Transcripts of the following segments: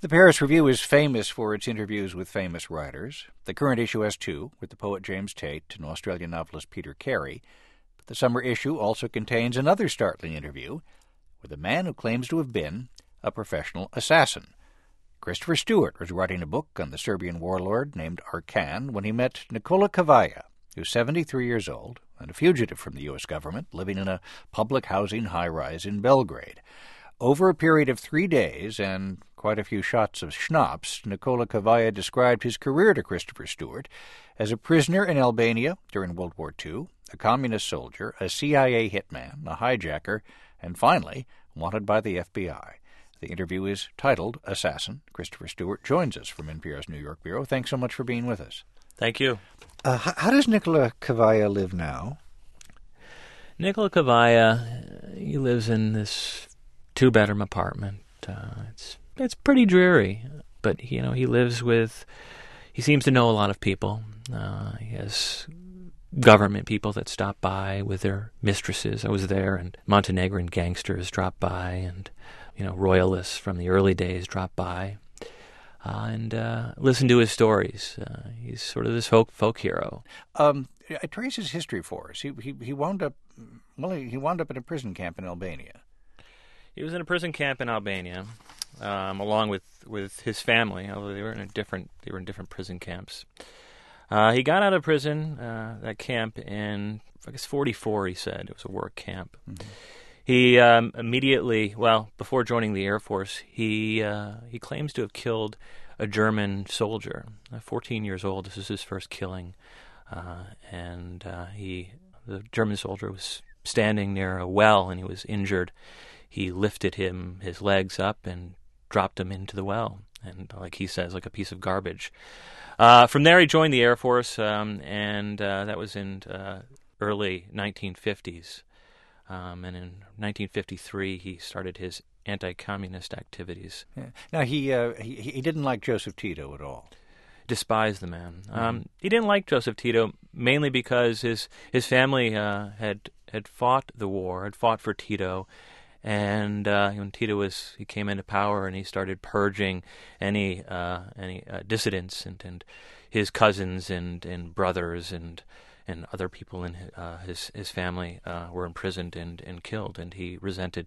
The Paris Review is famous for its interviews with famous writers. The current issue has two, with the poet James Tate and Australian novelist Peter Carey. But the summer issue also contains another startling interview with a man who claims to have been a professional assassin. Christopher Stewart was writing a book on the Serbian warlord named Arkan when he met Nikola Kavaja, who's 73 years old and a fugitive from the U.S. government living in a public housing high-rise in Belgrade. Over a period of 3 days and quite a few shots of schnapps, Nikola Kavaja described his career to Christopher Stewart as a prisoner in Albania during World War II, a communist soldier, a CIA hitman, a hijacker, and finally, wanted by the FBI. The interview is titled Assassin. Christopher Stewart joins us from NPR's New York Bureau. Thanks so much for being with us. Thank you. How does Nikola Kavaja live now? Nikola Kavaja, he lives in this two-bedroom apartment. It's pretty dreary, but he seems to know a lot of people. He has government people that stop by with their mistresses. I was there, and Montenegrin gangsters drop by, and royalists from the early days drop by, and listen to his stories. He's sort of this folk hero. Trace his history for us. He wound up in a prison camp in Albania. He was in a prison camp in Albania, along with his family, although they were in different prison camps. He got out of prison, that camp, in, I guess, 1944, he said. It was a work camp. Mm-hmm. He immediately, before joining the Air Force, he claims to have killed a German soldier, 14 years old. This is his first killing. The German soldier was standing near a well, and he was injured. He lifted his legs up and dropped him into the well, and like he says, like a piece of garbage. From there, he joined the Air Force, and that was in early 1950s. And in 1953, he started his anti-communist activities. Yeah. Now, he didn't like Joseph Tito at all. Despised the man. He didn't like Joseph Tito mainly because his family had fought the war, had fought for Tito. And when Tito he came into power, and he started purging any dissidents, and his cousins and brothers and other people in his family were imprisoned and killed, and he resented.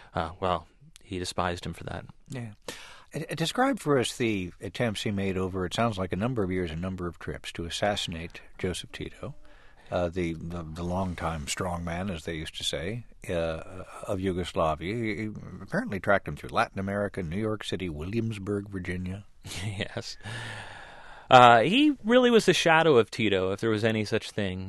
He despised him for that. Yeah. Describe for us the attempts he made over, it sounds like, a number of years, a number of trips to assassinate Joseph Tito. The longtime strongman, as they used to say, of Yugoslavia. He apparently tracked him through Latin America, New York City, Williamsburg, Virginia. Yes. He really was the shadow of Tito, if there was any such thing.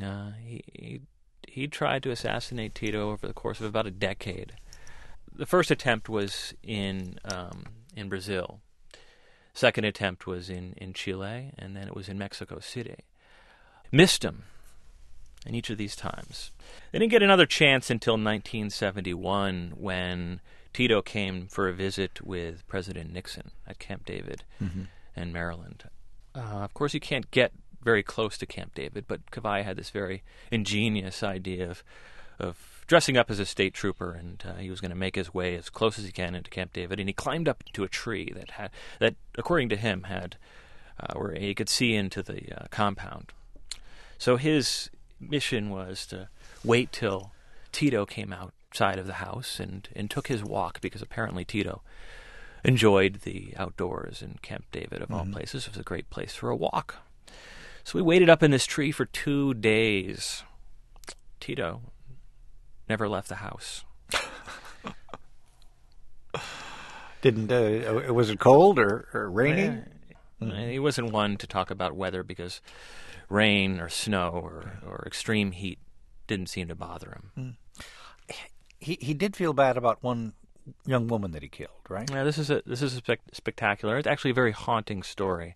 He tried to assassinate Tito over the course of about a decade. The first attempt was in Brazil. Second attempt was in Chile, and then it was in Mexico City. Missed him in each of these times. They didn't get another chance until 1971, when Tito came for a visit with President Nixon at Camp David in Maryland. Of course, you can't get very close to Camp David, but Kavaja had this very ingenious idea of dressing up as a state trooper, and he was going to make his way as close as he can into Camp David. And he climbed up to a tree that, according to him, had where he could see into the compound. So his mission was to wait till Tito came outside of the house and took his walk, because apparently Tito enjoyed the outdoors in Camp David, of all places. It was a great place for a walk. So we waited up in this tree for 2 days. Tito never left the house. Was it cold or rainy? He wasn't one to talk about weather, because rain or snow or extreme heat didn't seem to bother him. He did feel bad about one young woman that he killed, right? Yeah, this is spectacular. It's actually a very haunting story.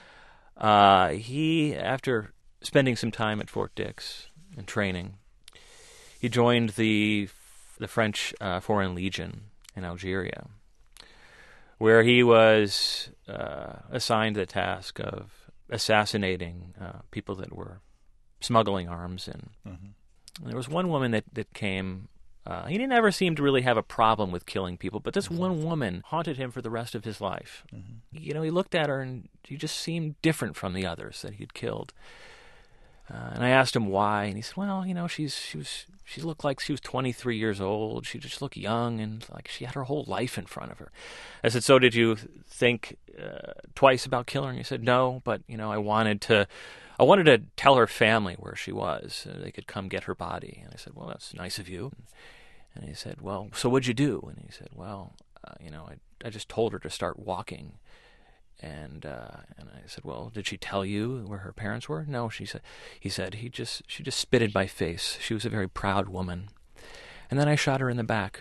He, after spending some time at Fort Dix and training, he joined the French Foreign Legion in Algeria, where he was assigned the task of assassinating people that were smuggling arms in. And there was one woman that came He didn't ever seem to really have a problem with killing people, but this one woman haunted him for the rest of his life. He looked at her and she just seemed different from the others that he'd killed. And I asked him why, and he said, well, she looked like she was 23 years old. She just looked young and like she had her whole life in front of her. I said, so did you think twice about killing her? And he said, no, but, I wanted to tell her family where she was so they could come get her body. And I said, well, that's nice of you. And he said, well, so what'd you do? And he said, well, I just told her to start walking. And I said, well, did she tell you where her parents were? No, she said. He said she just spit in my face. She was a very proud woman. And then I shot her in the back.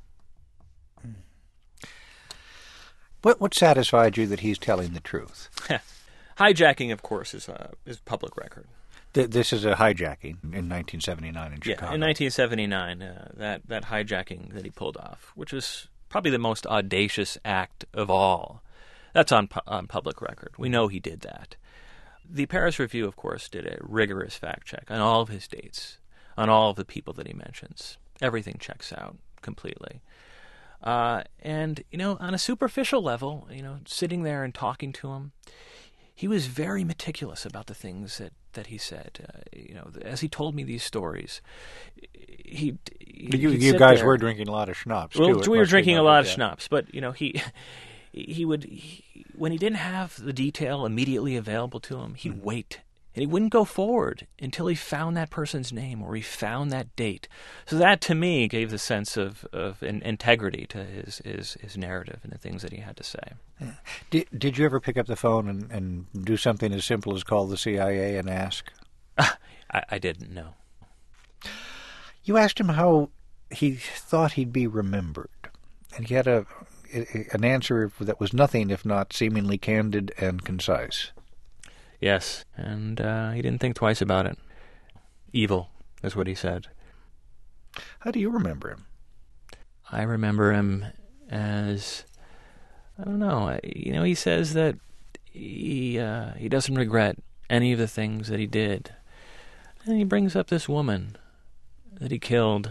What satisfied you that he's telling the truth? Hijacking, of course, is public record. This is a hijacking in 1979 in Chicago. Yeah, in 1979, that hijacking that he pulled off, which was probably the most audacious act of all. That's on public record. We know he did that. The Paris Review, of course, did a rigorous fact check on all of his dates, on all of the people that he mentions. Everything checks out completely. And, on a superficial level, sitting there and talking to him, he was very meticulous about the things that he said. As he told me these stories, you guys were drinking a lot of schnapps. Well, we were drinking a lot of schnapps, but he would when he didn't have the detail immediately available to him, he'd wait. And he wouldn't go forward until he found that person's name or he found that date. So that, to me, gave the sense of integrity to his narrative and the things that he had to say. Yeah. Did you ever pick up the phone and do something as simple as call the CIA and ask? I didn't, no. You asked him how he thought he'd be remembered. And he had an answer that was nothing if not seemingly candid and concise. Yes, and he didn't think twice about it. Evil is what he said. How do you remember him? I remember him as, I don't know, he says that he doesn't regret any of the things that he did. And he brings up this woman that he killed.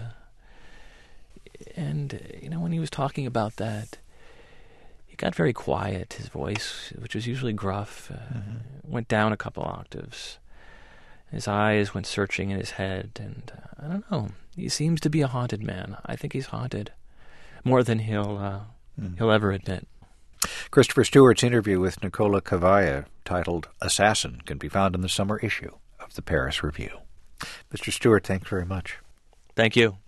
And, when he was talking about that, he got very quiet. His voice, which was usually gruff, went down a couple octaves. His eyes went searching in his head, and I don't know. He seems to be a haunted man. I think he's haunted more than he'll ever admit. Christopher Stewart's interview with Nicola Cavalla, titled Assassin, can be found in the summer issue of the Paris Review. Mr. Stewart, thanks very much. Thank you.